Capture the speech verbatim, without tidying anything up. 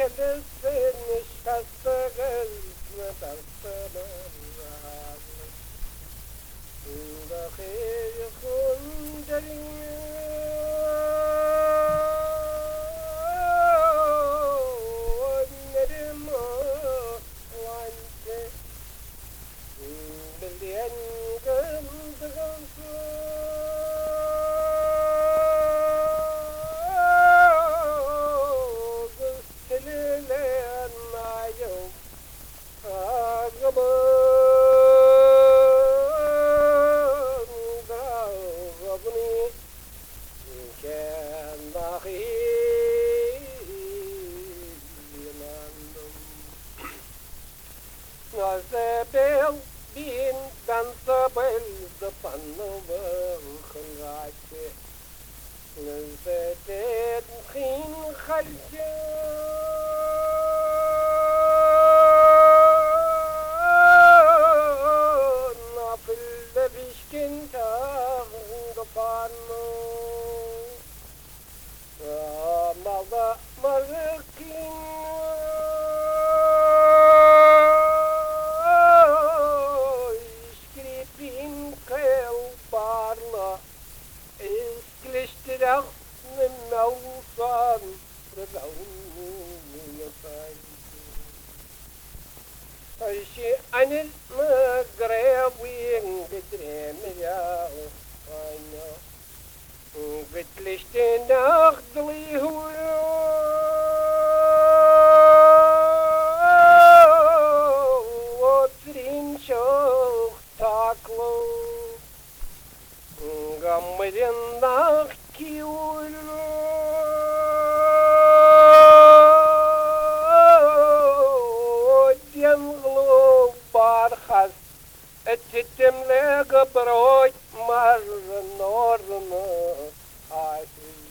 gelirsin nişastığız mı dersinin Dahi kunderin Nerim vante Bilyen gıldıgın Nazabel bin dansabel de pannover khangate Nazadet khin khalja Nafil de bishkin tagpanno Malda markin Isklishtirach nimausan Regaunulasan Aishi anil magrawin Gedremia Aina Getlishtinach dlihu Otrin shoch taklo Gammarinach kiul Odien glov barchas Etitim lega broit mar norma Ai